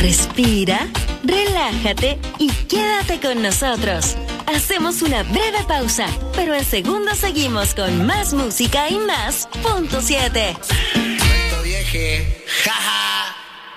Respira, relájate y quédate con nosotros. Hacemos una breve pausa, pero en segundos seguimos con más música y más Punto 7. Momento vieje, jaja.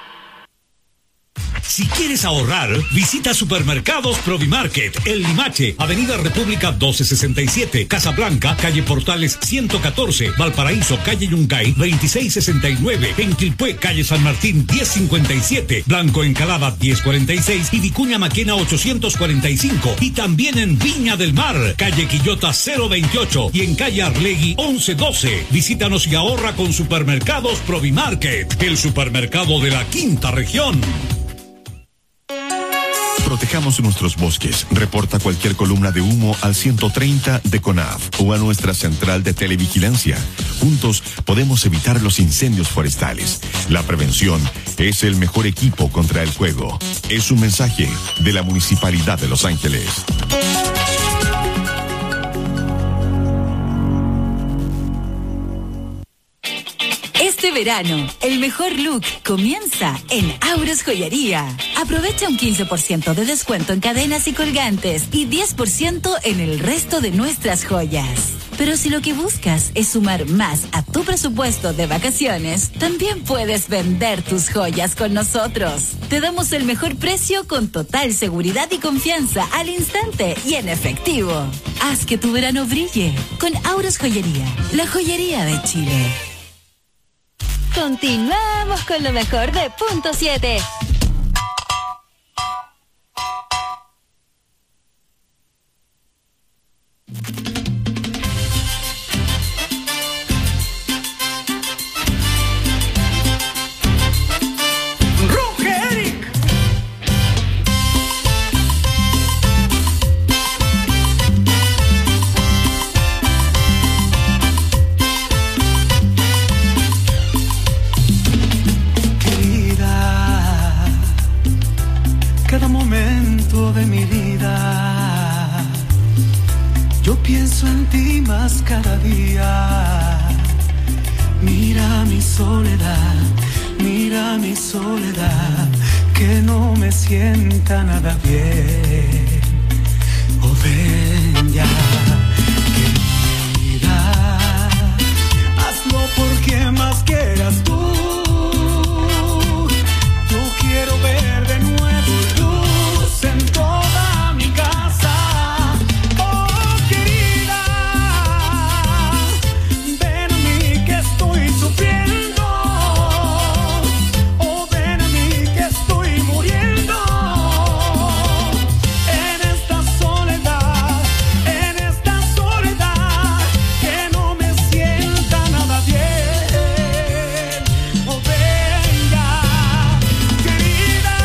Si quieres ahorrar, visita Supermercados Provimarket, El Limache, Avenida República 1267, Casablanca, Calle Portales 114, Valparaíso, Calle Yungay 2669, en Quilpué, Calle San Martín 1057, Blanco Encalada 1046 y Vicuña Maquena 845. Y también en Viña del Mar, Calle Quillota 028 y en Calle Arlegui 1112. Visítanos y ahorra con Supermercados Provimarket, el supermercado de la quinta región. Protejamos nuestros bosques. Reporta cualquier columna de humo al 130 de CONAF o a nuestra central de televigilancia. Juntos podemos evitar los incendios forestales. La prevención es el mejor equipo contra el fuego. Es un mensaje de la Municipalidad de Los Ángeles. Este verano, el mejor look comienza en Auros Joyería. Aprovecha un 15% de descuento en cadenas y colgantes y 10% en el resto de nuestras joyas. Pero si lo que buscas es sumar más a tu presupuesto de vacaciones, también puedes vender tus joyas con nosotros. Te damos el mejor precio con total seguridad y confianza al instante y en efectivo. Haz que tu verano brille con Auros Joyería, la joyería de Chile. Continuamos con lo mejor de Punto 7. De mi vida, yo pienso en ti más cada día. Mira mi soledad, que no me sienta nada bien. Oh, ven ya, querida, hazlo porque más quieras tú. Yo quiero ver de nuevo en toda mi casa. Oh, querida, ven a mí que estoy sufriendo. Oh, ven a mí que estoy muriendo. En esta soledad que no me sienta nada bien. Oh, venga, querida,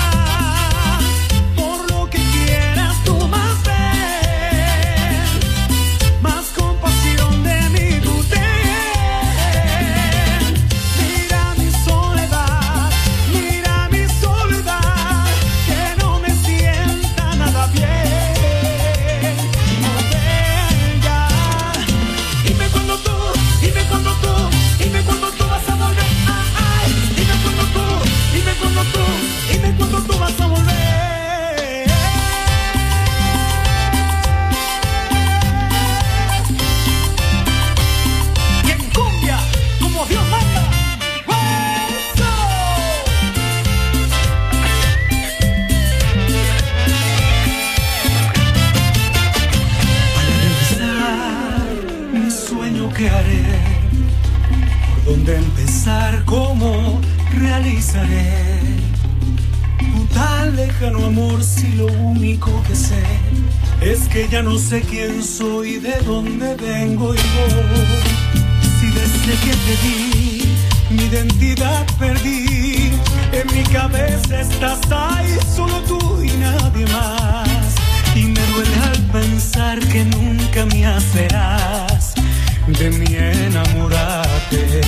¿qué haré? ¿Por dónde empezar? ¿Cómo realizaré tu tan lejano amor si lo único que sé es que ya no sé quién soy, de dónde vengo y voy? Si desde que te di mi identidad perdí, en mi cabeza estás ahí, solo tú y nadie más. Y me duele al pensar que nunca me hacerás de mí enamorarte.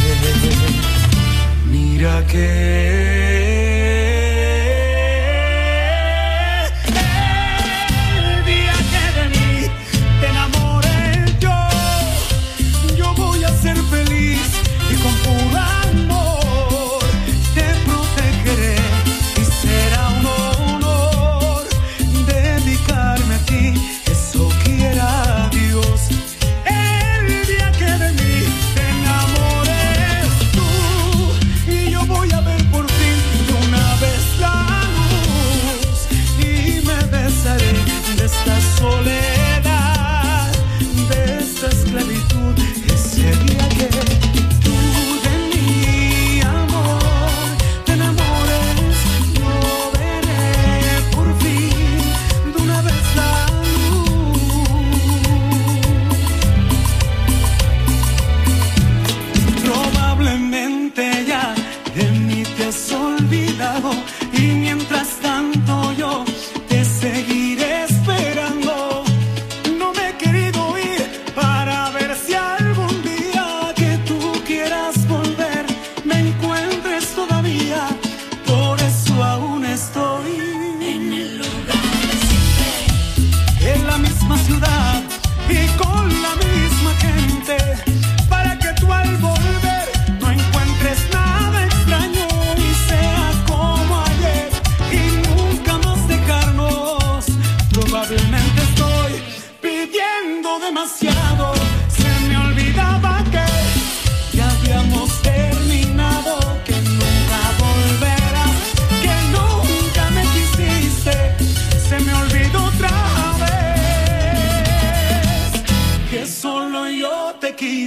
Mira que el día que de mí te enamore yo voy a ser feliz y con puro amor te protegeré y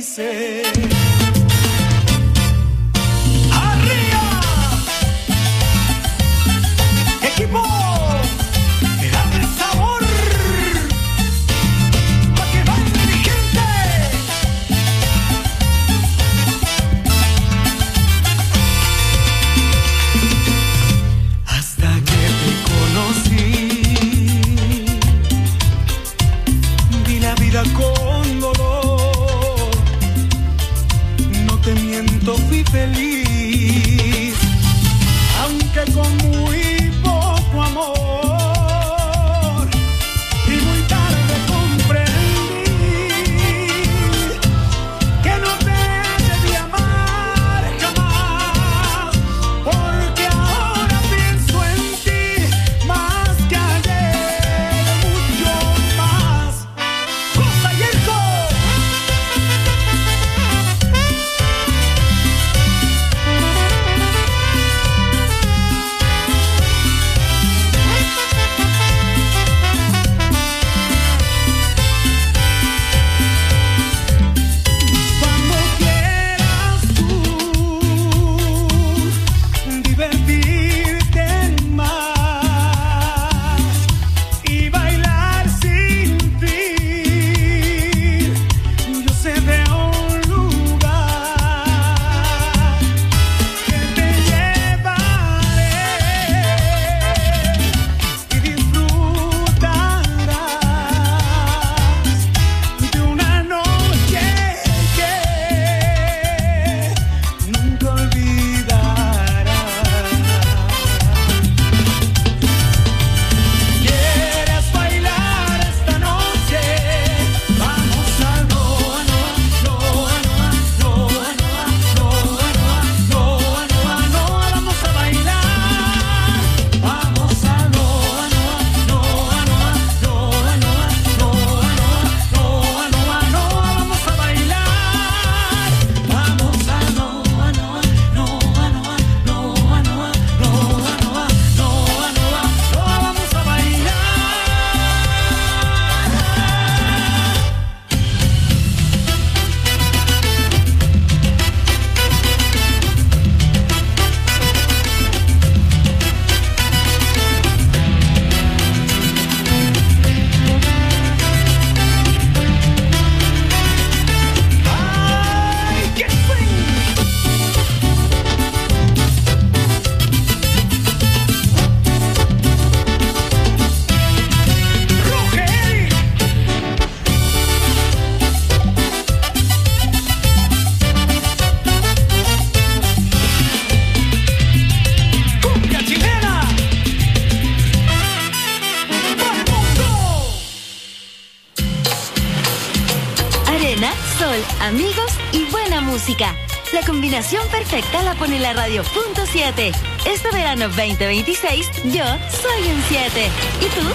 dice. Equipo, que dame sabor, pa' que baile mi gente. Hasta que te conocí, vi la vida con dolor. No te miento, fui feliz, aunque con muy amor, y muy tarde comprendí que no te debí amar jamás, porque ahora pienso en ti más que ayer, mucho más. ¡Cosa y Yerko! Amigos y buena música. La combinación perfecta la pone la radio.7. Este verano 2026, yo soy un 7. ¿Y tú?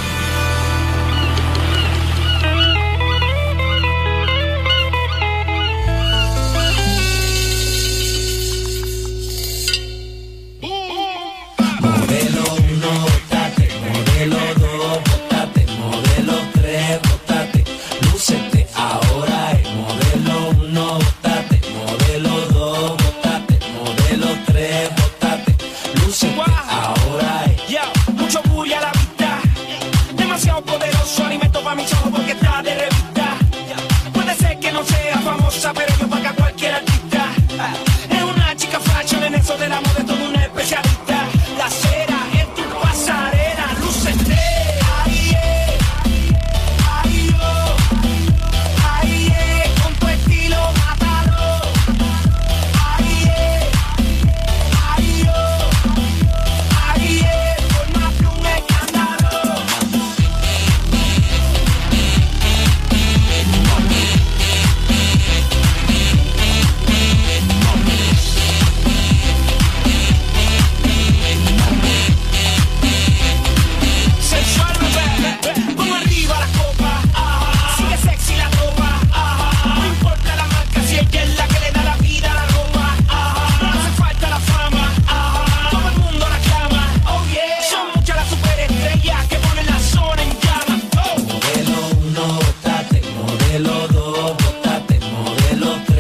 Modelo 1, bótate. Modelo 2, bótate. Modelo 3, bótate. Lúcete ahora. Modelo 1, bótate. Modelo 2, bótate. Modelo 3, bótate. Lúcete ahora. Mucho bully a la vista.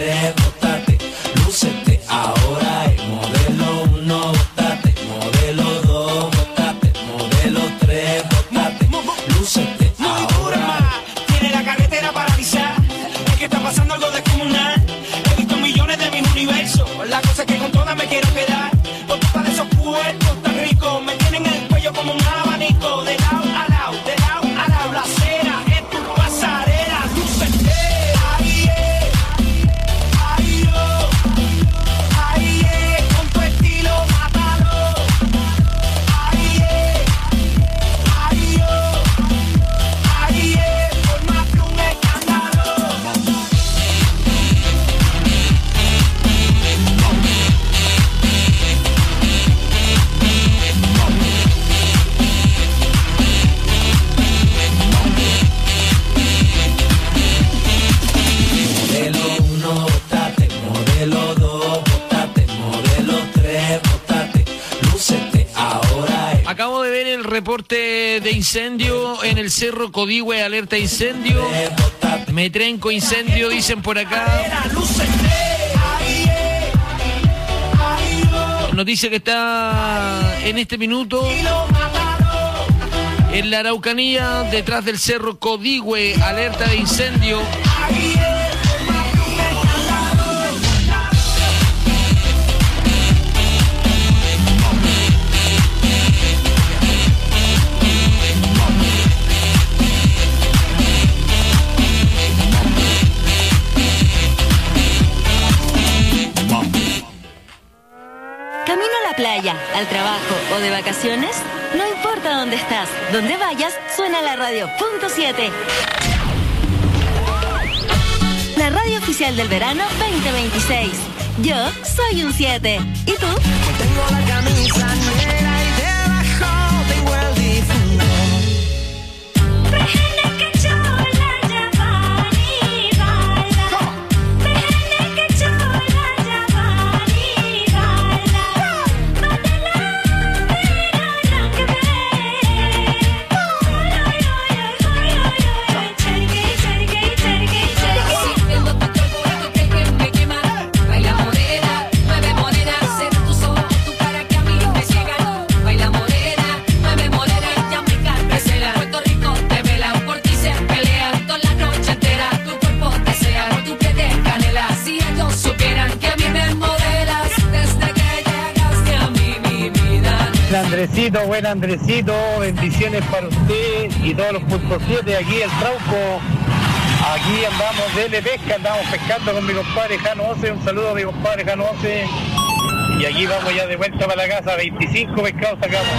3, bótate, lúcete, ahora es modelo 1, bótate, modelo 2, bótate, modelo 3, bótate, lúcete, ahora. Tiene la carretera paralizada, es que está pasando algo descomunal. He visto millones de mis universos, la cosa es que con todas me quiero quedar. Por culpa de esos puertos tan ricos, me tienen el cuello como un abanico. De lado a lado, de lado a lado, la acera es tu pasarela, lúcete. Ahí es, ahí yo, ahí es, con tu estilo mátalo. Ahí es, ahí yo, ahí es, por más que un escándalo. Modelo 1, bótate, modelo 2, bótate, modelo 3, bótate, lúcete, ahora es. Acabo de ver el reporte de incendio en el Cerro Codigüe, alerta incendio. Me trenco incendio, dicen por acá. Noticia que está en este minuto en la Araucanía, detrás del Cerro Codigüe, alerta de incendio. ¿Camino a la playa, al trabajo o de vacaciones? No importa dónde estás, donde vayas, suena la radio .7. La radio oficial del verano 2026. Yo soy un 7. ¿Y tú? Tengo la camisa negra y debajo tengo el difunto. Andresito, buen Andresito, bendiciones para usted y todos los .7 aquí el Trauco. Aquí andamos de pesca, andamos pescando con mi compadre Jano Ose, un saludo a mi compadre Jano Ose. Y aquí vamos ya de vuelta para la casa, 25 pescados sacamos.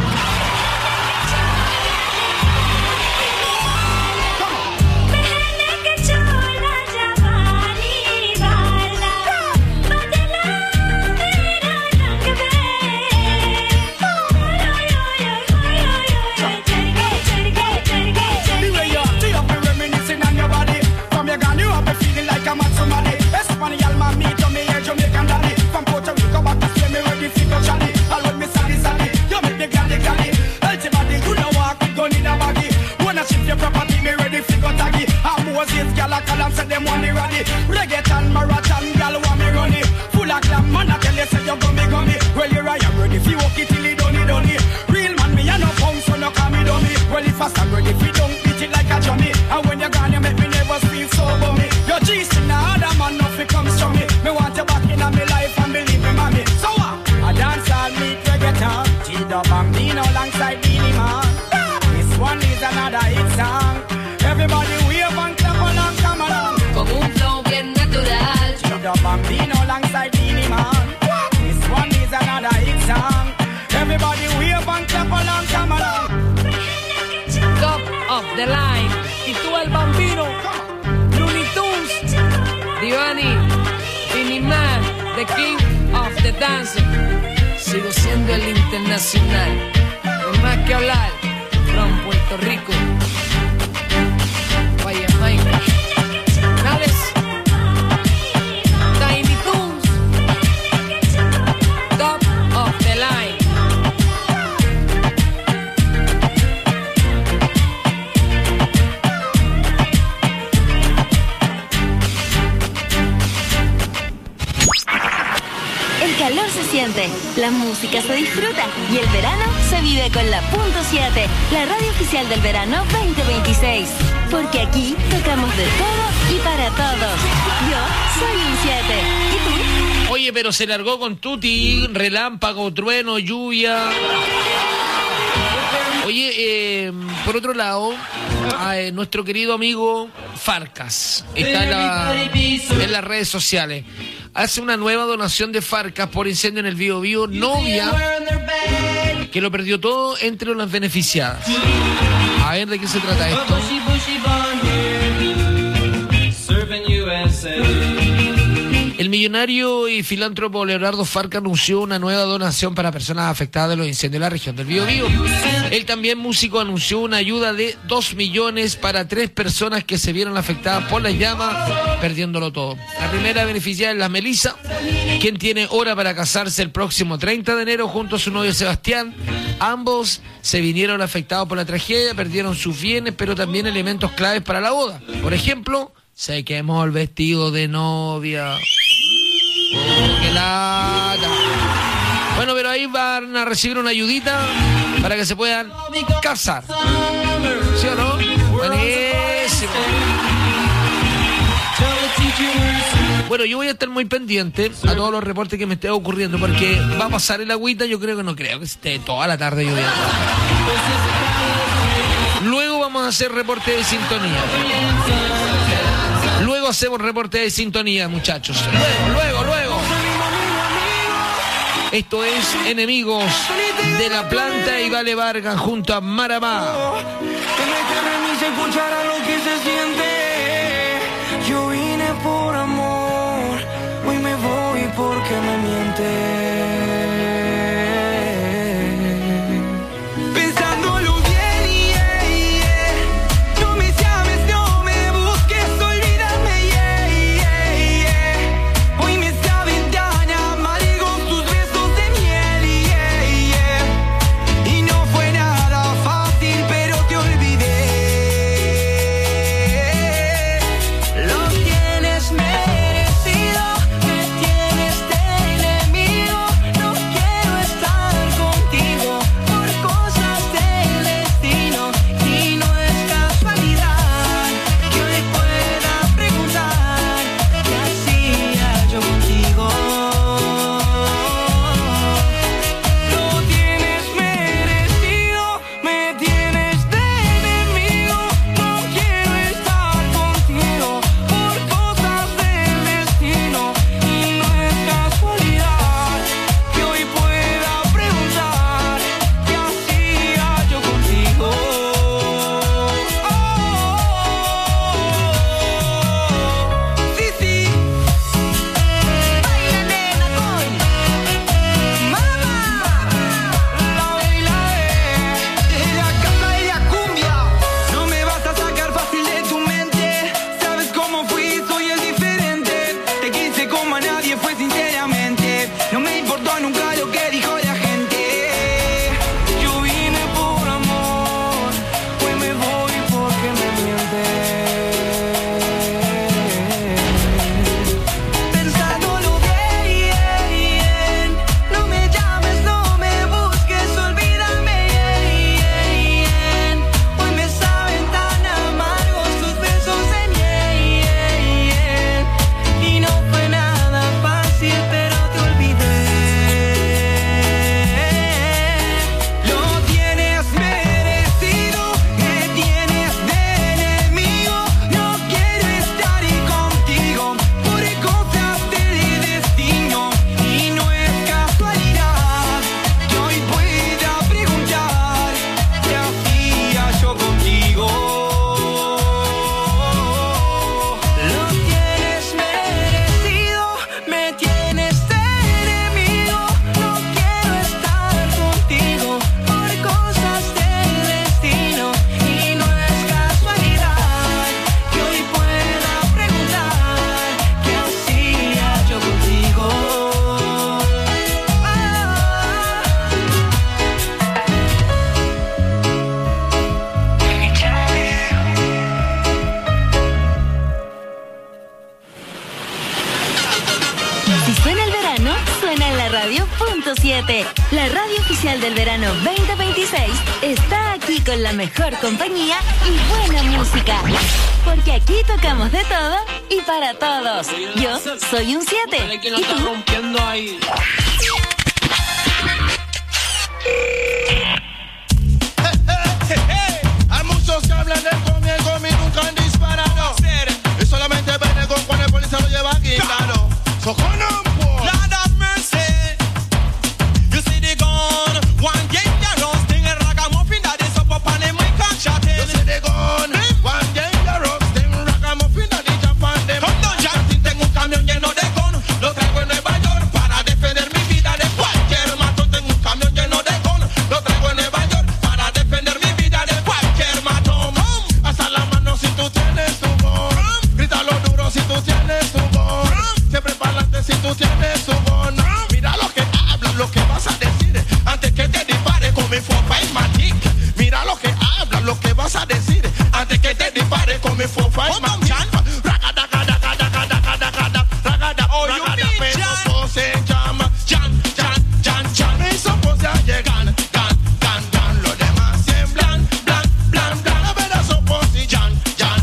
Reggaeton, marathon, gal want me run it. Full of glam, man, I tell you say you gummy gummy. Well, here I am ready if you walk it till it done it. Real man, me a no pound, so no call me dummy. Well, if I stand ready if you don't beat it like a dummy. And when you're gone, you make me never feel so bummy. Your G's in the other man, nothing comes from me. Me want you back in my life and believe me, mommy. So what? I dance all meet reggaeton. G-Dub Bambino alongside Beanie Man. This one is another hit song. Everybody wave and clap along, come along. Con un flow bien natural. G-Dub Bambino alongside Beanie Man. This one is another hit song. Everybody wave and clap along, come along. Top of the line. Y tú el Bambino. Looney Tunes. Divani. Beanie Man. The King of the Dance. Sigo siendo el internacional. No hay más que hablar. From Puerto Rico. Vaya Jamaica. Nales. Tiny Toons. Top of the line. El calor se siente, la música se disfruta y el verano se vive con la .7, la radio oficial del verano 2026. Porque aquí tocamos de todo y para todos. Yo soy un 7. ¿Y tú? Oye, pero se largó con tutti, relámpago, trueno, lluvia. Oye, por otro lado, nuestro querido amigo Farcas está en las redes sociales. Hace una nueva donación de Farcas por incendio en el Biobío. Novia que lo perdió todo entre las beneficiadas. A ver de qué se trata esto. El millonario y filántropo Leonardo Farcas anunció una nueva donación para personas afectadas de los incendios en la región del Biobío. Él también, músico, anunció una ayuda de 2 millones para 3 personas que se vieron afectadas por las llamas, perdiéndolo todo. La primera beneficiada es la Melissa, quien tiene hora para casarse el próximo 30 de enero junto a su novio Sebastián. Ambos se vinieron afectados por la tragedia, perdieron sus bienes, pero también elementos claves para la boda. Por ejemplo, se quemó el vestido de novia. ¡Oh, qué lata! Bueno, pero ahí van a recibir una ayudita para que se puedan casar. ¿Sí o no? Buenísimo. Bueno, yo voy a estar muy pendiente a todos los reportes que me estén ocurriendo, porque va a pasar el agüita. Yo creo que esté toda la tarde lloviendo. Luego vamos a hacer reporte de sintonía. Luego hacemos reporte de sintonía, muchachos. Luego. Esto es Enemigos de la Planta y Vale Vargas junto a Maramá. Que me querrán y se escuchará lo que se siente. Yo vine por amor, hoy me voy porque me miente. 100.7, la radio oficial del verano 2026, está aquí con la mejor compañía y buena música. Porque aquí tocamos de todo y para todos. Yo soy un 7. ¿Quién lo está rompiendo ahí? Hay muchos que hablan del Gomi nunca han disparado. Y solamente ven con cuando el policía lo lleva aquí, claro. So come on, boy. Lord have mercy. You see the gun, one dangerous thing, a ragamuffin that is up on the mic and shot it. You see the gun, one dangerous thing, ragamuffin that is up on the mic. Con Don Jantin tengo un camión lleno de gun, lo traigo en Nueva York para defender mi vida de cualquier matón. Tengo un camión lleno de gun, lo traigo en Nueva York para defender mi vida de cualquier matón. Hasta la mano si tú tienes tu gun, grítalo duro si tú tienes tu gun, siempre para adelante si tú tienes tu gun. Mira lo que hablas, lo que vas a decir antes que te dispare con mi fofa y matic. Mira lo que hablas, lo que vas a decir antes que te dispare con mi fofa y matic. Oh, you mean Jan? Me supose a llegar, gan, lo demás en blan. A ver a supose Jan.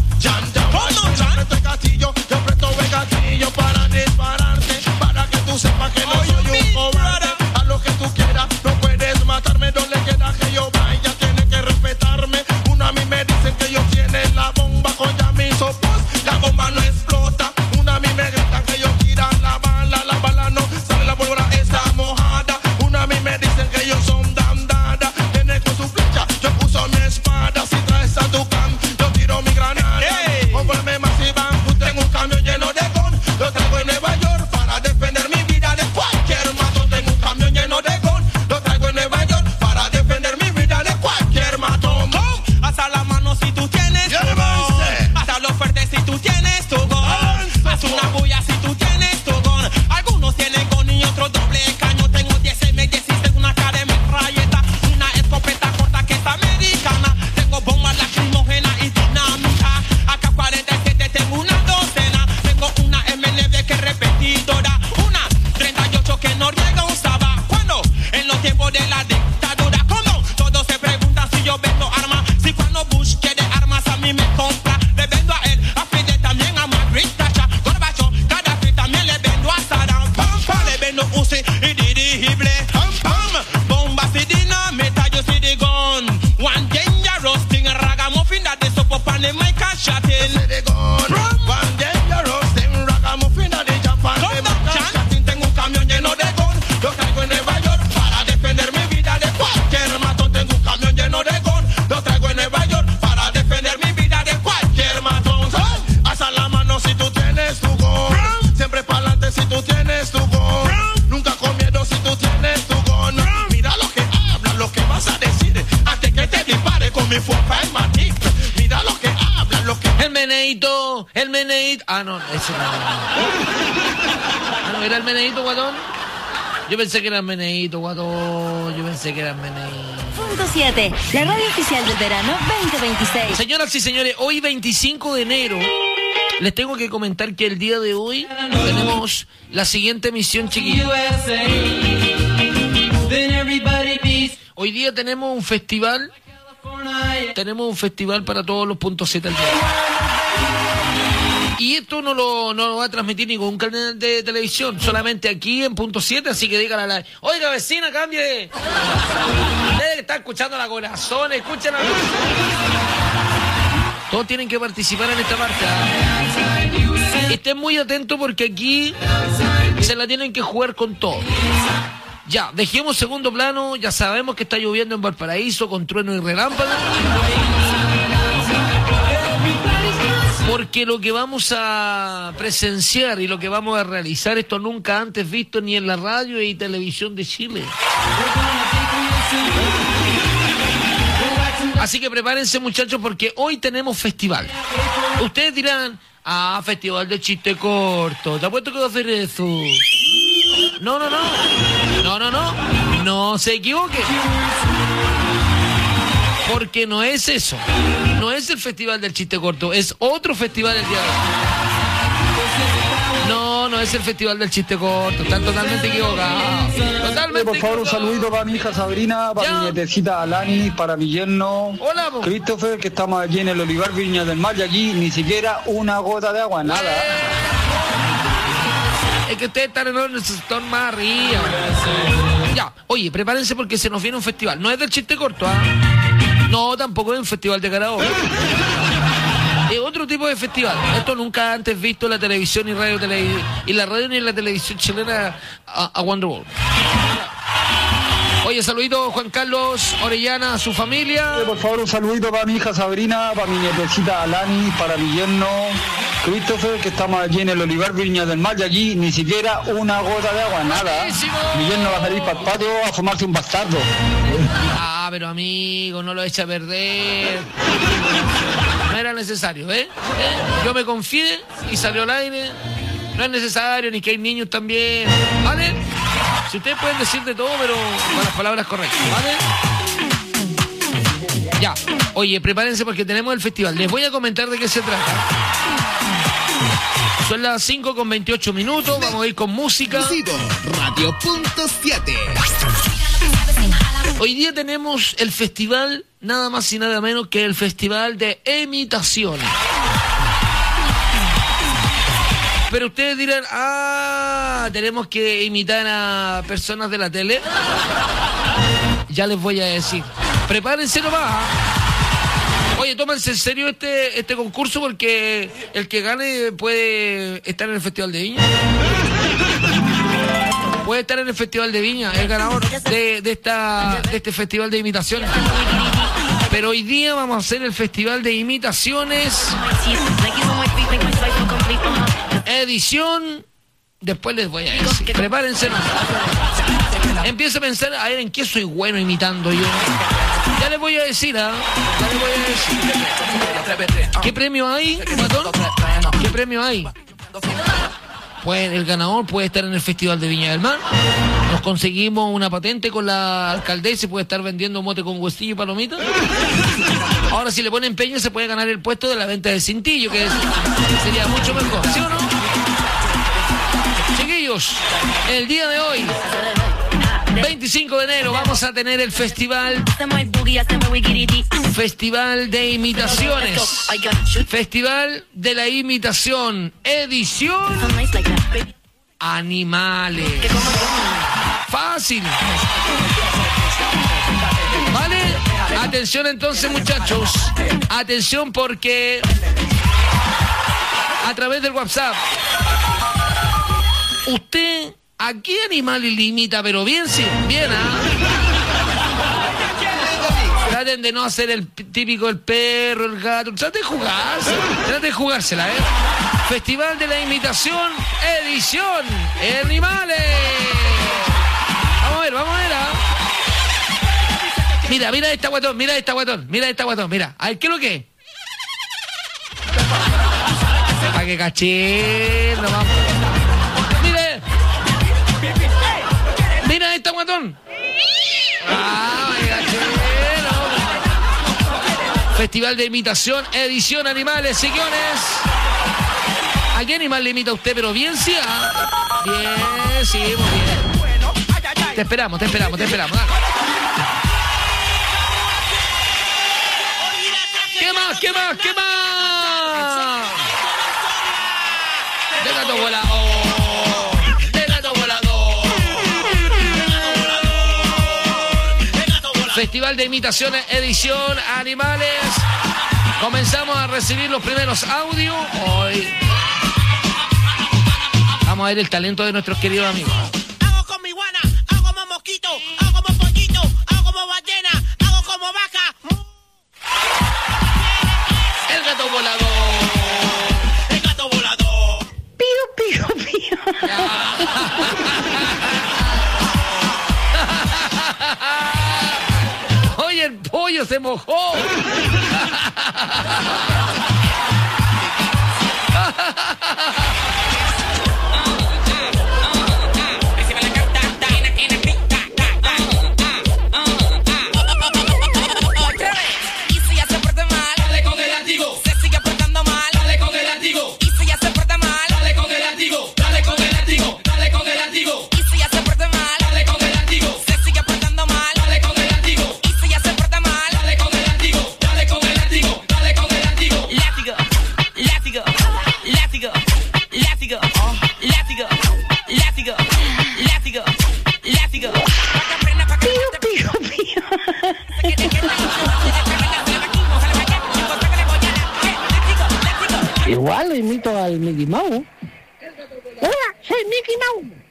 ¿Cómo, Jan? Presto el gatillo, yo presto el gatillo para dispararte, para que tú sepas que no soy un cobarde. A lo que tú quieras, no puedes matarme, no le queda que yo vaya, tienes que respetarme. Uno a mí me dicen que yo tiene la bomba con ya mi sopos, la bomba no explota. Uno a mí me gritan que yo tira la bala no sale, la pólvora está mojada. Uno a mí me dicen que ellos son damdada, tiene con su flecha, yo uso mi espada. Si traes a tu cam, yo tiro mi granada. Conforme más y van, tengo un camión lleno de gun, lo traigo en Nueva York para defender mi vida de cualquier matón. Tengo un camión lleno de gun, lo traigo en Nueva York para defender mi vida de cualquier matón. Hasta la mano si tú tienes tu gun, hasta los fuertes si tú tienes tu gun, haz una bulla si tú tienes tu gun. Algunos tienen gun y otros doble caño. Tengo 10 M16, tengo una cara de metralleta, una escopeta corta que es americana. Tengo bombas lacrimógenas y dinámica, AK-47 tengo una docena. Tengo una M9 que es repetidora, una 38 que Noriega usaba cuando en los tiempos de la dictadura. Como todos se preguntan si yo vendo armas, si cuando Bush quiere armas a mí me compra. Le vendo a él, a Fidel también, a Margaret Thatcher, Gorbachev, Gaddafi también le vendo a Saddam. Le vendo Uzi y dirigible, bombas y dinamita. You see the gun, one dangerous thing, a ragamuffin that is up on the mic and shot it. One dangerous thing, ragamuffin that is up on the mic and shot it. Tengo un camión lleno de gun, lo traigo en Nueva York para defender mi vida de cualquier matón. Tengo un camión lleno de gun, lo traigo en Nueva York para defender mi vida de cualquier matón. Hasta la mano si tú tienes tu gun, siempre para adelante si tú tienes tu gun, nunca con miedo si tú tienes tu gun. Mira lo que hablas, lo que vas a decir antes que te dispare con mi fuerza en matic. Mira lo que hablas, lo que... El meneíto. Ah, no, ese no. Ah, no, ¿era el meneíto, guatón? Yo pensé que era el meneíto, guatón. Punto 7, la radio oficial del verano 2026. Señoras y señores, hoy 25 de enero, les tengo que comentar que el día de hoy tenemos la siguiente misión, chiquillos. Hoy día tenemos un festival. Tenemos un festival para todos los puntos Z al día. Y esto no lo va a transmitir ningún canal de televisión, solamente aquí en punto 7, así que díganle a la... Oiga, vecina, cambie. Ustedes que están escuchando la corazón, escuchen la corazón. Todos tienen que participar en esta parte. Estén muy atentos porque aquí se la tienen que jugar con todo. Ya, dejemos segundo plano, ya sabemos que está lloviendo en Valparaíso con trueno y relámpago. Porque lo que vamos a presenciar y lo que vamos a realizar, esto nunca antes visto ni en la radio y televisión de Chile. Así que prepárense, muchachos, porque hoy tenemos festival. Ustedes dirán, festival de chiste corto. ¿Te apuesto que va a hacer eso? No. No se equivoque. Porque no es eso. No es el festival del chiste corto. Es otro festival del día de hoy. No es el festival del chiste corto. Están totalmente equivocados. Totalmente. Por favor, un saludito para mi hija Sabrina, para mi nietecita Alani, para mi yerno Christopher, que estamos aquí en el Olivar Viña del Mar, y aquí ni siquiera una gota de agua, nada. Es que ustedes están en un sector más arriba. Ya, oye, prepárense porque se nos viene un festival. No es del chiste corto, ¿ah? No, tampoco es un festival de karaoke. Es otro tipo de festival. Esto nunca antes visto en la televisión y radio y la radio ni en la televisión chilena a Wonderwall. Oye, saludito Juan Carlos Orellana, a su familia. Por favor, un saludito para mi hija Sabrina, para mi nietecita Alani, para mi yerno Christopher, que estamos aquí en el Olivar Viña del Mar, y aquí ni siquiera una gota de agua, nada. Mi yerno va a salir para el patio a fumarse un bastardo. Ah, pero amigo, no lo echa a perder. No era necesario, ¿eh? Yo me confié y salió al aire. No es necesario, ni que hay niños también, ¿vale? Si ustedes pueden decir de todo, pero con las palabras correctas, ¿vale? Ya, oye, prepárense porque tenemos el festival. Les voy a comentar de qué se trata. Son las 5:28. Vamos a ir con música. Radio.7. Hoy día tenemos el festival, nada más y nada menos que el festival de imitaciones. Pero ustedes dirán, tenemos que imitar a personas de la tele. Ya les voy a decir. Prepárense nomás. Oye, tómense en serio este concurso porque el que gane puede estar en el Festival de Viña. Puede estar en el Festival de Viña, el ganador de este festival de imitaciones. Pero hoy día vamos a hacer el festival de imitaciones. Edición. Después les voy a decir. Prepárense. Empiezo a pensar, a ver en qué soy bueno imitando yo. Ya les voy a decir, Ya les voy a decir. ¿Qué premio hay, Matón? ¿Qué premio hay? Pues el ganador puede estar en el Festival de Viña del Mar. Nos conseguimos una patente con la alcaldesa y puede estar vendiendo mote con huesillo y palomita. Ahora, si le pone empeño, se puede ganar el puesto de la venta de cintillo, que sería mucho mejor, ¿sí o no? Chiquillos, el día de hoy, 25 de enero, vamos a tener el festival de imitaciones. Festival de la imitación. Edición Animales. Fácil. ¿Vale? Atención entonces, muchachos. Atención porque a través del WhatsApp, usted ¿a qué animal le imita? Pero bien, sí, bien, Traten de no hacer el típico el perro, el gato. Traten de jugársela, Festival de la imitación, edición Animales. Vamos a ver, Mira esta guatón, mira. A ver, ¿qué es lo que es? Para que caché, no vamos. Mira esta guatón. Festival de imitación, edición Animales, señores. ¿A qué animal le imita usted? Pero bien, sí, Bien, sí, muy bien. Te esperamos. Dale. ¿Qué más? De gato volador. Festival de imitaciones, edición Animales. Comenzamos a recibir los primeros audios. Hoy vamos a ver el talento de nuestros queridos amigos. Hago como iguana, hago como mosquito, hago como pollito, hago como ballena, hago como vaca. El gato volador. Pío. Oye, el pollo se mojó. Se sigue portando mal. Dale con el látigo. Y si ya se porta mal. Dale con el látigo.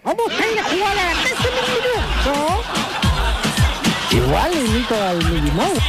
Vamos a ir a jugar a la casa en un minuto. Igual imito al Mickey Mouse.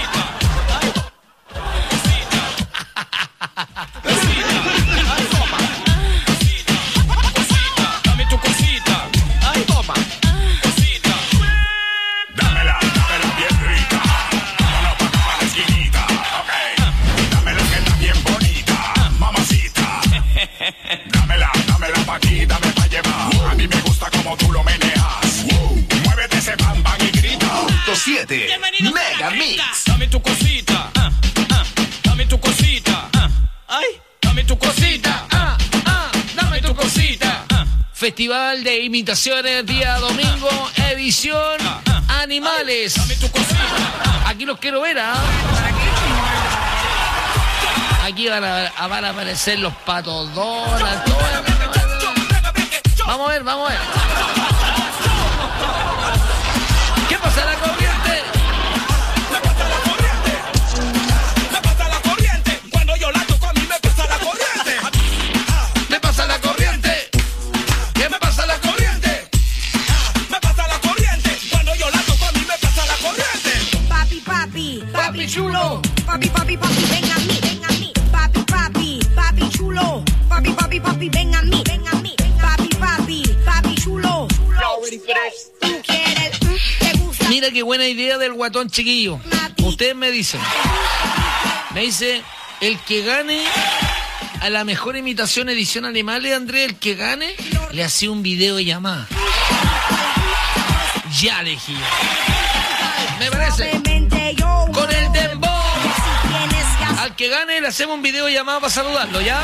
Dame tu cosita, ay, toma. Cosita, dámela bien rica. Vámonos pa' acá, pa' la esquinita, ok. Dámela que está bien bonita, mamacita. Dámela pa' aquí, dame pa' llevar. A mí me gusta como tú lo meneas. Muévete ese bam bam y grita. 7 Mega Mix. Dame tu cosita, dame tu cosita, ay, dame tu cosita, dame tu cosita. Festival de imitaciones, día domingo, edición Animales. Dame tu cosita. Aquí los quiero ver, ¿ah? Aquí van a aparecer los Patos Donald. Vamos a ver. ¿Qué pasa la corriente? Me pasa la corriente. Cuando yo la toco a mí me pasa la corriente. Me pasa la corriente. ¿Qué me pasa la corriente? Me pasa la corriente. Cuando yo la toco a mí me pasa la corriente. Papi chulo. Papi, ven a mí. Papi chulo. Papi, ven a mí. Papi chulo. Tú quieres, te gusta. Mira qué buena idea del guatón chiquillo. Ustedes me dicen. Me dice, el que gane a la mejor imitación edición Animales, Andrés, el que gane, le hacía un video de llamada. Ya elegí. Me parece. Con el dembow. Al que gane le hacemos un video de llamada para saludarlo, ¿ya?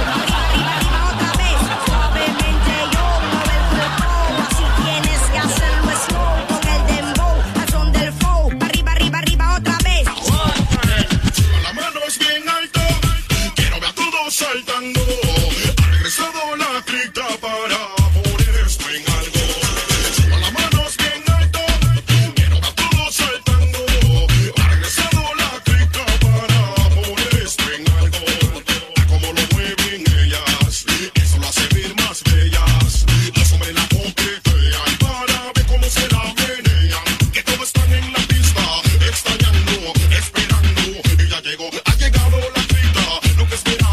Saltando, ha regresado la clica para poner esto en algo. Suba las manos bien alto, quiero ver a todos saltando. Ha regresado la clica para poner esto en algo. Como lo mueven ellas, eso lo hace ver más bellas. Eso me la coquetean para ver cómo se la menean. Que todos están en la pista, extrañando, esperando. Ella llegó, ha llegado la clica, lo que esperaba.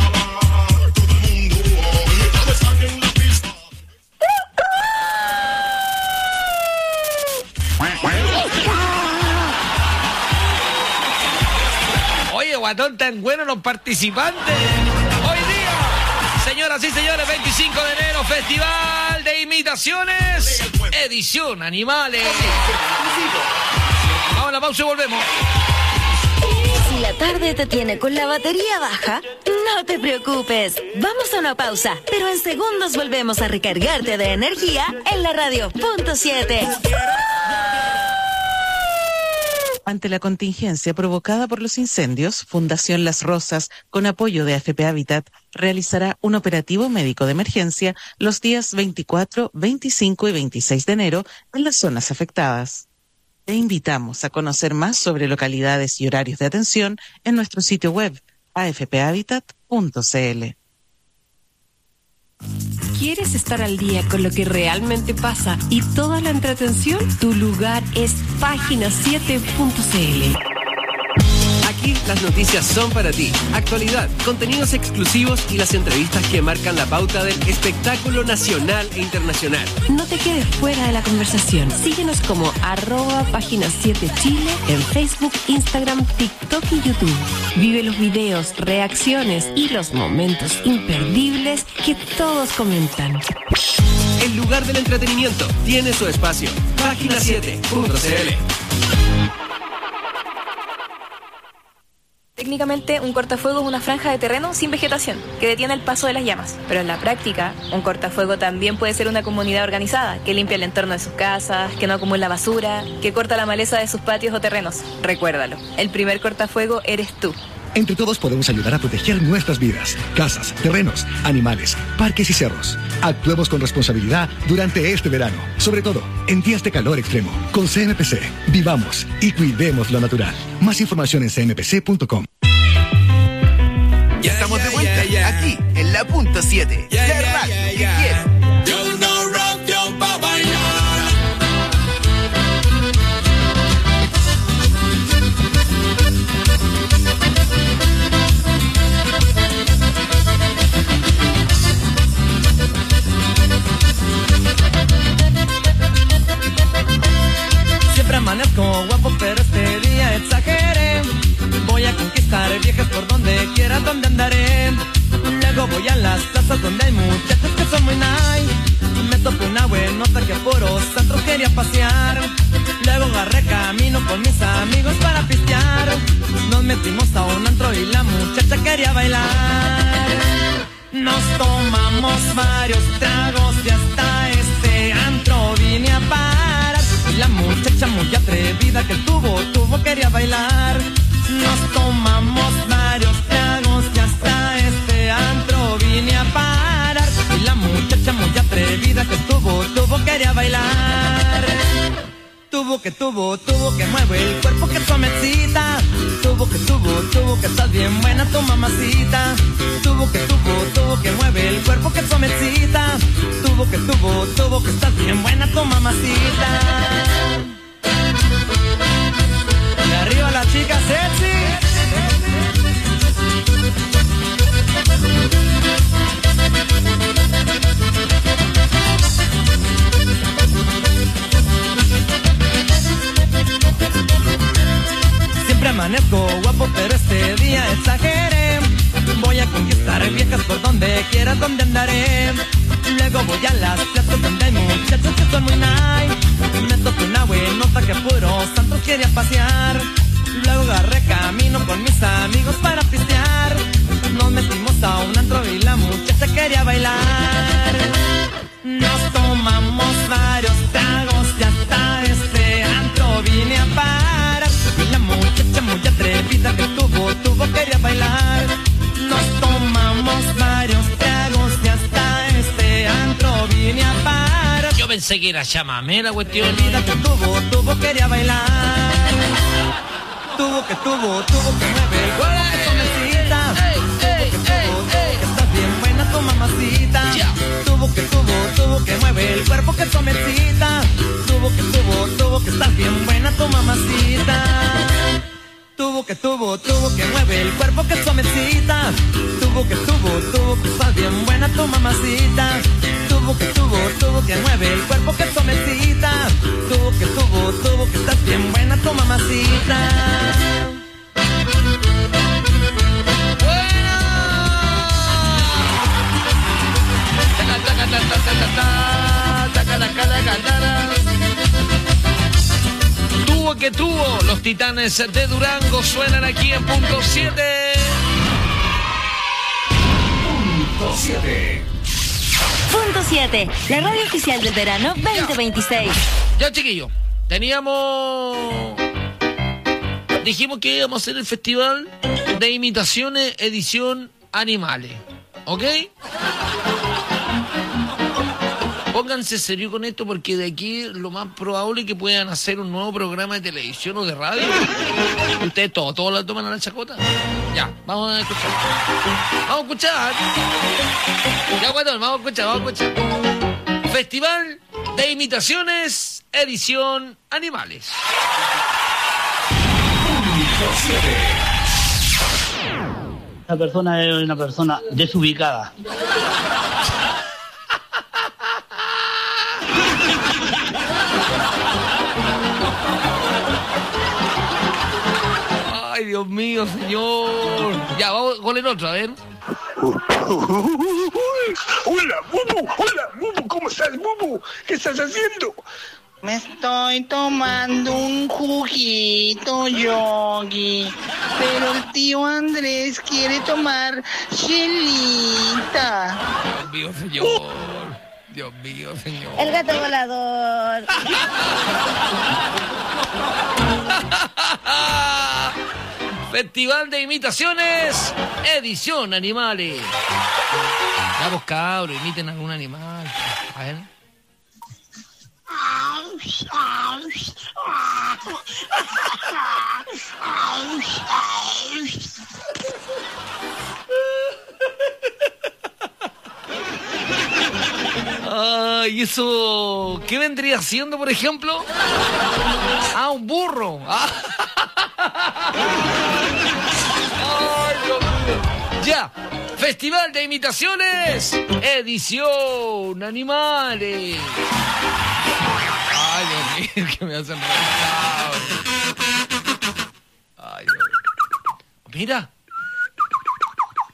Oye, guatón, tan buenos los participantes. Hoy día, señoras y señores, 25 de enero, Festival de Imitaciones, edición Animales. Vamos a la pausa y volvemos. Si la tarde te tiene con la batería baja, no te preocupes. Vamos a una pausa, pero en segundos volvemos a recargarte de energía en la radio .7. Ante la contingencia provocada por los incendios, Fundación Las Rosas, con apoyo de AFP Habitat, realizará un operativo médico de emergencia los días 24, 25 y 26 de enero en las zonas afectadas. Te invitamos a conocer más sobre localidades y horarios de atención en nuestro sitio web afphabitat.cl. ¿Quieres estar al día con lo que realmente pasa y toda la entretención? Tu lugar es página7.cl. Aquí las noticias son para ti. Actualidad, contenidos exclusivos y las entrevistas que marcan la pauta del espectáculo nacional e internacional. No te quedes fuera de la conversación. Síguenos como @página7chile en Facebook, Instagram, TikTok y YouTube. Vive los videos, reacciones y los momentos imperdibles que todos comentan. El lugar del entretenimiento tiene su espacio. Página7.cl. Técnicamente, un cortafuego es una franja de terreno sin vegetación que detiene el paso de las llamas. Pero en la práctica, un cortafuego también puede ser una comunidad organizada que limpia el entorno de sus casas, que no acumula basura, que corta la maleza de sus patios o terrenos. Recuérdalo, el primer cortafuego eres tú. Entre todos podemos ayudar a proteger nuestras vidas, casas, terrenos, animales, parques y cerros. Actuemos con responsabilidad durante este verano, sobre todo en días de calor extremo. Con CMPC, vivamos y cuidemos lo natural. Más información en cmpc.com. Ya estamos de vuelta, aquí en la .7, la radio que quiero. donde andaré. Luego voy a las plazas donde hay muchachos que son muy nice. Me topé una buenota que por los santos quería pasear. Luego agarré camino con mis amigos para pistear. Nos metimos a un antro y la muchacha quería bailar. Nos tomamos varios tragos y hasta este antro vine a parar. Y la muchacha muy atrevida que tuvo quería bailar. Nos tomamos varios tragos y hasta este antro vine a parar. Y la muchacha muy atrevida que tuvo quería bailar. Tuvo que mueve el cuerpo que suavecita. Tuvo que estás bien buena tu mamacita. Tuvo que mueve el cuerpo que suavecita. Tuvo que estás bien buena tu mamacita. Y arriba la chica sexy. Siempre amanezco guapo, pero este día exageré. Voy a conquistar viejas por donde quiera, donde andaré. Luego voy a las plazas donde hay muchachos que son muy nice. Me topé una buenota que puro santos quería pasear. Luego agarré camino con mis amigos para pistear. Nos metimos a un antro y la muchacha quería bailar. Nos tomamos varios tragos y hasta este antro vine a parar. Y la muchacha muy atrevida que tuvo quería bailar. Nos tomamos varios tragos y hasta este antro vine a parar. Yo pensé que era chamamé la cuestión. Atrevida que tuvo quería bailar. Tuvo que mueve el cuerpo que suavecita. Tuvo que estás bien buena tu mamacita. Tuvo que mueve el cuerpo que suavecita. Tuvo que estás bien buena tu mamacita. Tuvo que mueve el cuerpo que suavecita. Tuvo que estás bien buena tu mamacita. Tuvo que mueve el cuerpo que suavecita. Tuvo que estás bien buena tu mamacita. Tuvo, los Titanes de Durango suenan aquí en punto 7. Punto 7, la radio oficial del verano 2026. Ya, chiquillo, dijimos que íbamos a hacer el festival de imitaciones edición animales, ¿ok? Pónganse serio con esto porque de aquí lo más probable es que puedan hacer un nuevo programa de televisión o de radio. Ustedes todos la toman a la chacota. Ya, vamos a escuchar. Vamos a escuchar. Ya, guatón, vamos a escuchar. Festival de imitaciones, edición animales. Esa persona es una persona desubicada. Ay, Dios mío, señor. Ya, vamos con el otro, a ver. Hola, Bubu, ¿cómo estás, Bubu? ¿Qué estás haciendo? Me estoy tomando un juguito, Yogi, pero el tío Andrés quiere tomar chelita. Dios mío, señor. El gato volador. Festival de imitaciones, edición animales. Vamos, cabros, imiten algún animal. A ver. ¿Y eso qué vendría siendo, por ejemplo? Ah, un burro. Ay, Dios mío. Ya, Festival de Imitaciones, edición animales. Ay, Dios mío, que me hacen reír. Ay, Dios mío. Mira.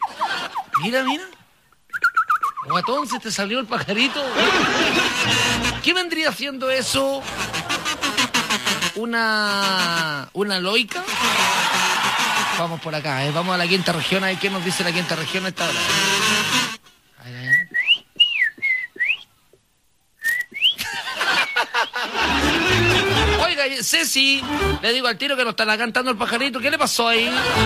Mira. Guatón, se te salió el pajarito. ¿Qué vendría haciendo eso? ¿Una loica? Vamos por acá, vamos a la quinta región, a ver qué nos dice la quinta región a esta hora. Oiga, Ceci, le digo al tiro que nos estará cantando el pajarito. ¿Qué le pasó ahí?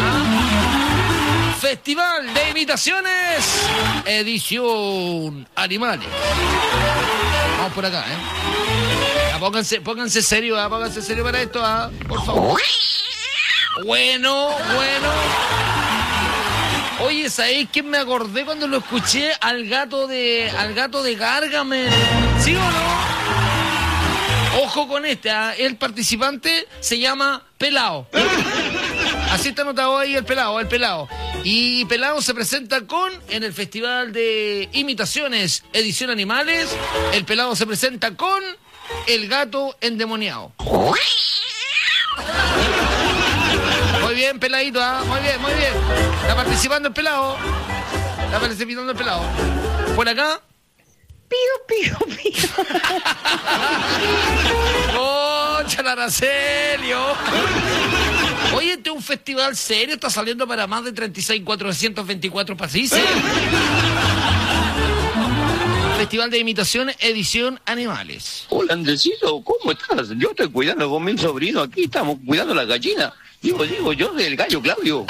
Festival de Imitaciones, edición Animales. Vamos por acá, Ya, pónganse serio, pónganse serio para esto, por favor. Bueno. Oye, ¿sabéis quién me acordé cuando lo escuché? Al gato de Gargamel. ¿Sí o no? Ojo con este, el participante se llama Pelao. Así está anotado ahí el Pelao. Y Pelao se presenta en el Festival de Imitaciones Edición Animales, el Pelao se presenta con el gato endemoniado. Muy bien, Peladito, muy bien. Está participando el Pelao. Por acá. Pío. ¡Concha, Aracelio! Oye, este es un festival serio, está saliendo para más de 36.424 países. Festival de Imitaciones, edición Animales. Hola, Andresito, ¿cómo estás? Yo estoy cuidando con mi sobrino aquí, estamos cuidando la gallina. Digo, yo soy el gallo Claudio.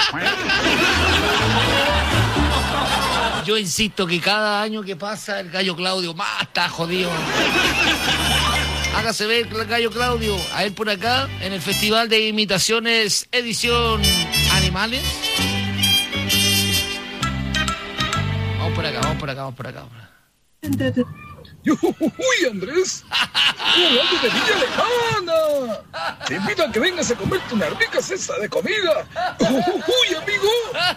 Yo insisto que cada año que pasa el gallo Claudio más está jodido. Hágase ver el gallo Claudio. A él por acá, en el Festival de Imitaciones Edición Animales. Vamos por acá. ¡Uy, Andrés! ¡Estoy hablando de Villa Lejana! ¡Te invito a que vengas a comerte una rica cesta de comida! ¡Uy, amigo!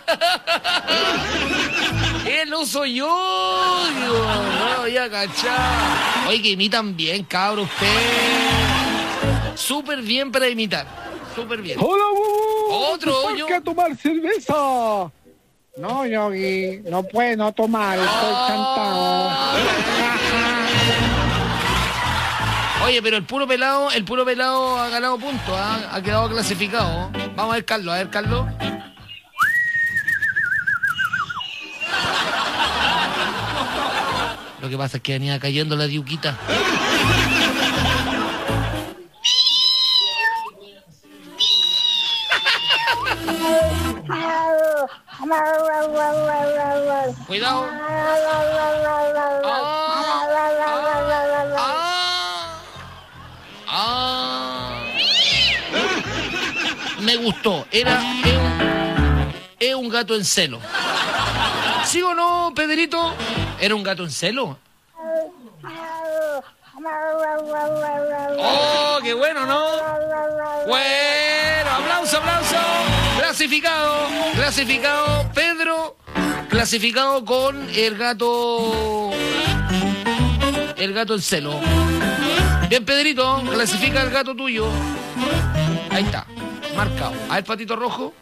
No soy yo, digo, no voy a cachar. Oye, que imitan bien, cabros, ustedes. Súper bien para imitar, súper bien. ¡Hola, otro hoyo! ¿Por qué tomar cerveza? No, Yogi, no puedo tomar, estoy cantado. Oye, pero el puro pelado ha ganado puntos, ha quedado clasificado. Vamos a ver, Carlos. Lo que pasa es que venía cayendo la diuquita. Cuidado. Me gustó. Es un gato en celo. ¿Sí o no, Pedrito? ¿Era un gato en celo? ¡Oh, qué bueno, ¿no? Bueno, aplauso. Clasificado. Pedro, clasificado con el gato en celo. Bien, Pedrito, clasifica el gato tuyo. Ahí está, marcado. A ver, patito rojo.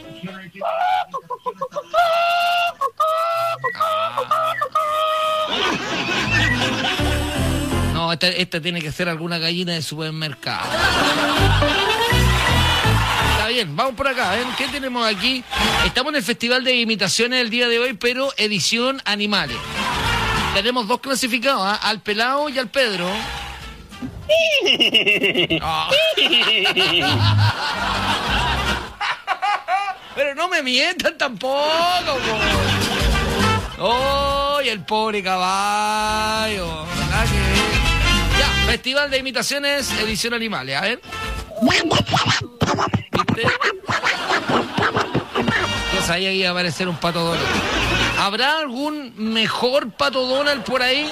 No, esta tiene que ser alguna gallina de supermercado. Está bien, vamos por acá. ¿Qué tenemos aquí? Estamos en el Festival de Imitaciones el día de hoy, pero edición Animales. Tenemos dos clasificados, al Pelao y al Pedro. Oh. Pero no me mientan tampoco. ¡Oh! Y el pobre caballo. Ya, Festival de Imitaciones, edición Animales. A ver. ¿Viste? Yo sabía que iba a aparecer un Pato Donald. ¿Habrá algún mejor Pato Donald por ahí?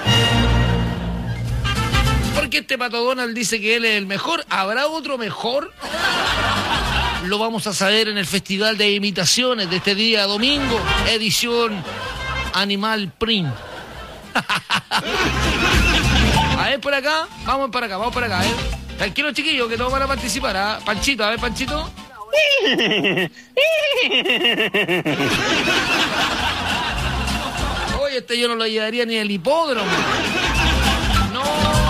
Porque este Pato Donald dice que él es el mejor. ¿Habrá otro mejor? Lo vamos a saber en el Festival de Imitaciones de este día domingo, edición Animal Print. A ver, por acá, vamos para acá, a ver. Tranquilo, chiquillos, que todos van a participar, ¿ah? Panchito, a ver, Panchito. Oye, yo no lo llevaría ni al hipódromo. No.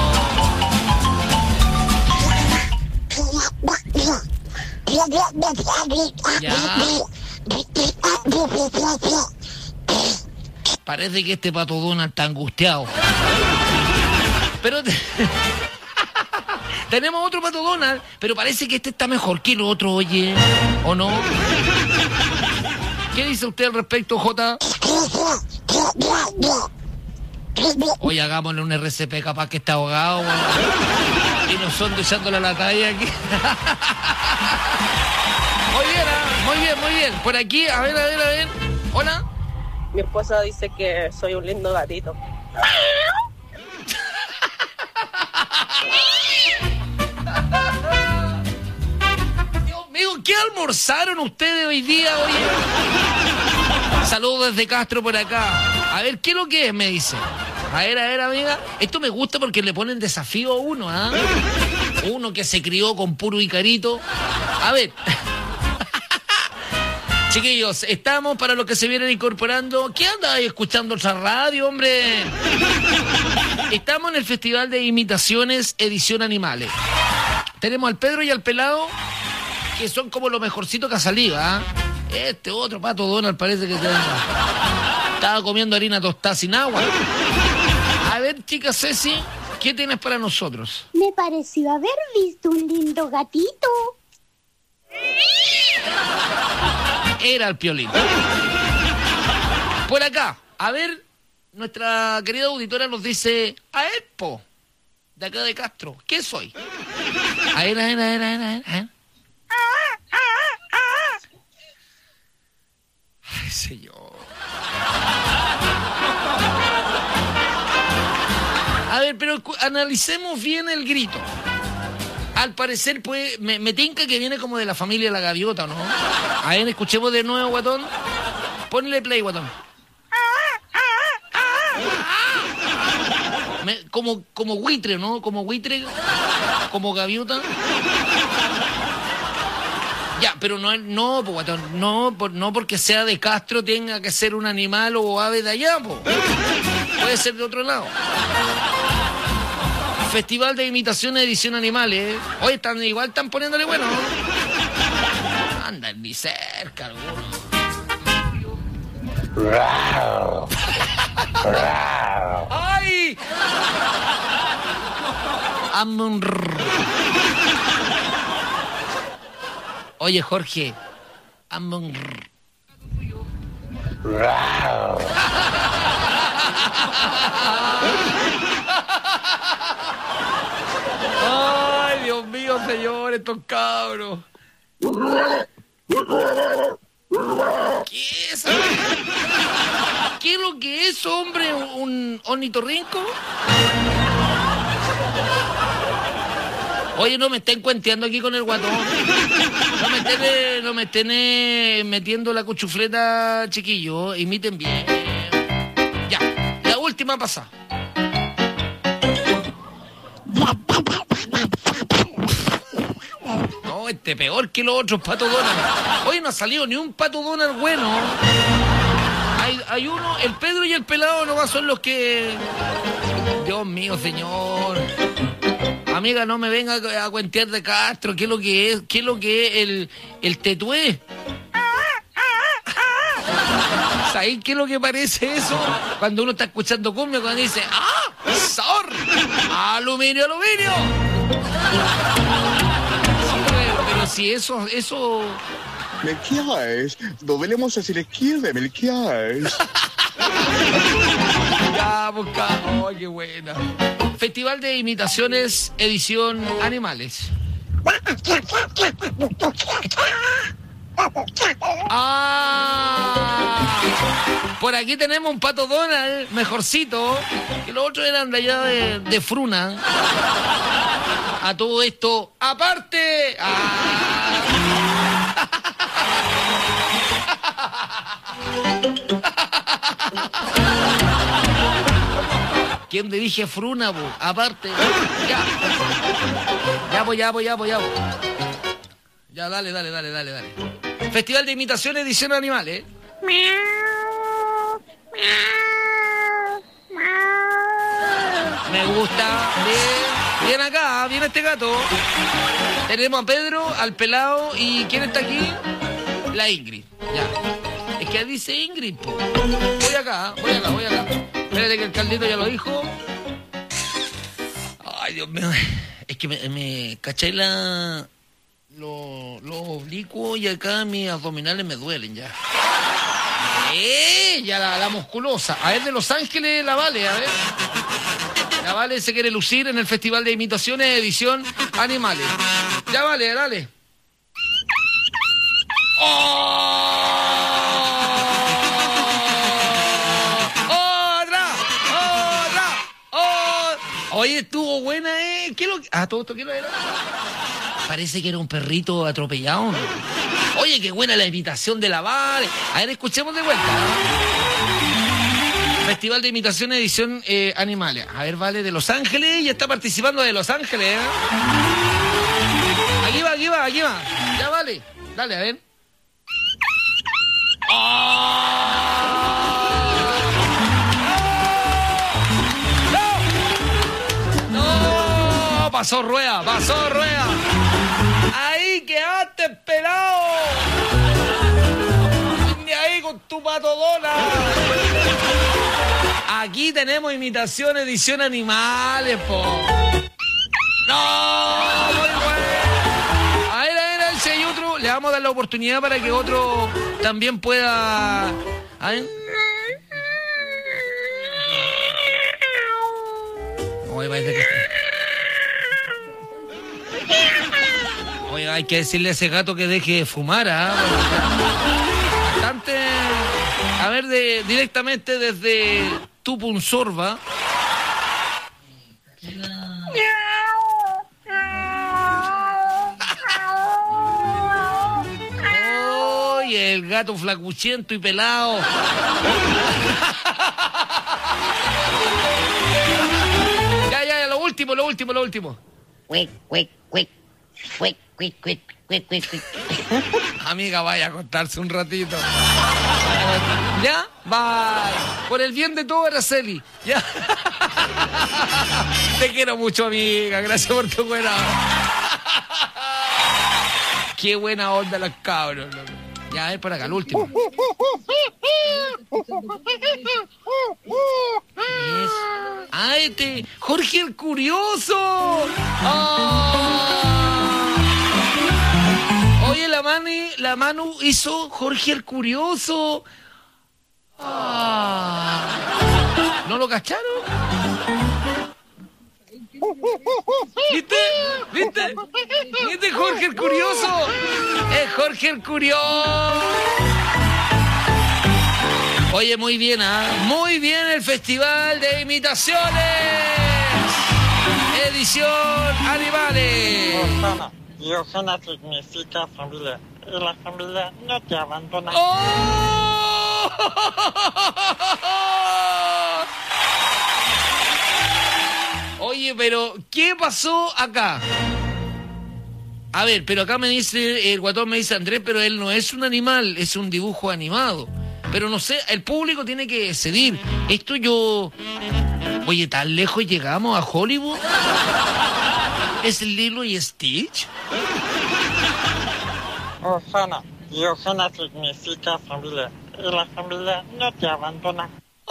Ya. Parece que este Pato Donald está angustiado. Pero tenemos otro Pato Donald, pero parece que este está mejor que el otro, oye. ¿O no? ¿Qué dice usted al respecto, Jota? Oye, hagámosle un RCP, capaz que está ahogado, bueno. Y nos son echándole la talla aquí. Muy bien. Por aquí, a ver. Hola. Mi esposa dice que soy un lindo gatito. Dios mío, ¿qué almorzaron ustedes hoy día, oye? Saludos desde Castro por acá. A ver, ¿qué es lo que es? Me dice. A ver, amiga. Esto me gusta porque le ponen desafío a uno, ¿ah? Uno que se crió con puro Icarito. A ver. Chiquillos, estamos para los que se vienen incorporando. ¿Qué anda ahí escuchando otra radio, hombre? Estamos en el Festival de Imitaciones Edición Animales. Tenemos al Pedro y al Pelado, que son como lo mejorcito que ha salido, ¿ah? Este otro Pato Donald parece que estaba comiendo harina tostada sin agua. A ver, chica Ceci, ¿qué tienes para nosotros? Me pareció haber visto un lindo gatito. Era el Piolín. Por acá, a ver, nuestra querida auditora nos dice, a Expo, de acá de Castro, ¿qué soy? A ver. Ay, señor. A ver, pero analicemos bien el grito. Al parecer, pues, me tinca que viene como de la familia de la gaviota, ¿no? A ver, escuchemos de nuevo, guatón. Ponle play, guatón. Como buitre, ¿no? Como buitre, como gaviota. Ya, pero no, pues, guatón, no porque sea de Castro tenga que ser un animal o ave de allá, pues. Puede ser de otro lado. Festival de Imitaciones Edición Animales. Hoy están poniéndole bueno. Andan ni cerca algunos. ¡Ay! Oye, Jorge. Ay, Dios mío, señor, estos cabros. ¿Qué es? ¿Qué es lo que es, hombre? ¿Un ornitorrinco? Oye, no me estén cuenteando aquí con el guatón. No me estén metiendo la cuchufleta, chiquillo. Imiten bien. Ya, la última pasada. No, peor que los otros Pato Donald. Hoy no ha salido ni un Pato Donald bueno. Hay uno, el Pedro y el Pelado nomás son los que... Dios mío, señor. Amiga, no me venga a cuentear de Castro. ¿Qué es lo que es? ¿Qué es lo que es el tetué? ¿Sabéis qué es lo que parece eso? Cuando uno está escuchando cumbia, cuando dice ¡ah! ¡Sabor! ¡Aluminio, aluminio! Pero si eso... Melquiades, doblemos hacia la izquierda, Melquiades. Ya, busca. ¡Oh, qué buena! Festival de Imitaciones Edición Animales. Por aquí tenemos un Pato Donald mejorcito, que los otros eran de allá de Fruna. A todo esto, aparte. ¿Quién le dije Fruna, bo? Aparte. Ya voy. Ya, dale. Festival de Imitaciones Edición Animales. Me gusta. Bien acá, bien este gato. Tenemos a Pedro, al pelado y ¿quién está aquí? La Ingrid. Ya. Es que dice Ingrid, po. Voy acá. Espérate que el caldito ya lo dijo. Ay, Dios mío. Es que me caché los oblicuos y acá mis abdominales me duelen ya. Ya la musculosa. A ver, de Los Ángeles, la Vale, a ver. La Vale se quiere lucir en el Festival de Imitaciones edición Animales. Ya, Vale, dale. Oye, estuvo buena, ¿Qué lo que? Todo esto, ¿qué lo era? Parece que era un perrito atropellado. Oye, qué buena la imitación de la Vale. A ver, escuchemos de vuelta. Festival de Imitaciones edición Animales. A ver, Vale, de Los Ángeles. Ya está participando de Los Ángeles, Aquí va. Ya, Vale. Dale, a ver. ¡No! Pasó rueda. Ahí quedaste pelado. Ni ahí con tu patodona. Aquí tenemos imitación edición Animales, po. ¡No! Muy bueno. A ver, si hay otro, le vamos a dar la oportunidad para que otro también pueda... A ver. Oye, hay que decirle a ese gato que deje de fumar, Bastante... A ver, directamente desde Tupunsorba. Oye, el gato flacuchiento y pelado. Ya, lo último. Amiga, vaya a acostarse un ratito. ¿Ya? Bye. Por el bien de todo, Araceli. ¿Ya? Te quiero mucho, amiga. Gracias por tu buena. Qué buena onda los cabros, loco. Ya, por acá, el último. ¡Ay, Jorge el Curioso! Oye, la Manu hizo Jorge el Curioso. ¿No lo cacharon? ¿Viste? Jorge el Curioso. Es Jorge el Curioso. Oye, muy bien, muy bien el Festival de Imitaciones. Edición Animales. Osana significa familia. Y la familia no te abandona. Oye, pero ¿qué pasó acá? A ver, pero acá me dice, el guatón me dice, Andrés, pero él no es un animal, es un dibujo animado. Pero no sé, el público tiene que decidir. Esto yo... Oye, ¿tan lejos llegamos a Hollywood? ¿Es Lilo y Stitch? Osana significa familia. Y la familia no te abandona.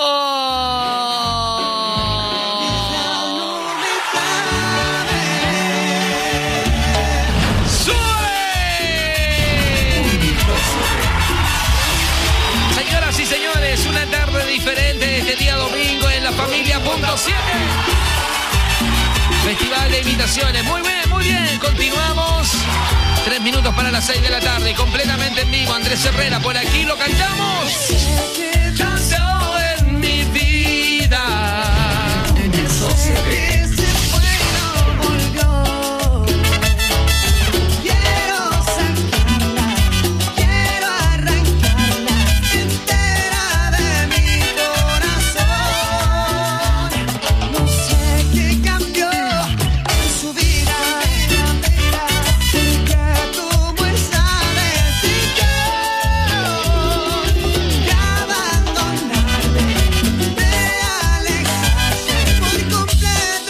Señoras y señores, una tarde diferente este día domingo en la familia .7. Festival de Imitaciones. Muy bien. Continuamos. 3 minutos para las 6 de la tarde. Completamente en vivo. Andrés Herrera, por aquí lo cantamos. Canción en mi vida. Eso se ve. Completo.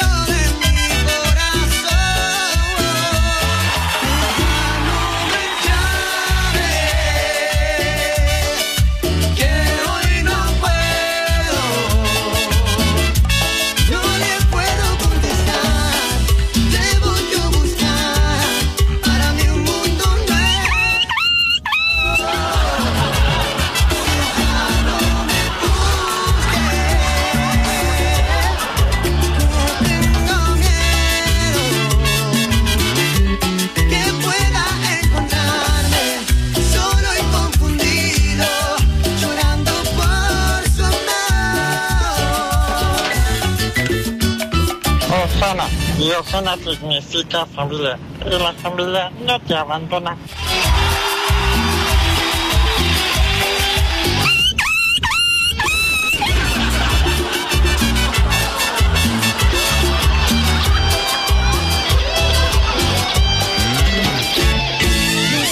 Diógenes significa familia. Y la familia no te abandona.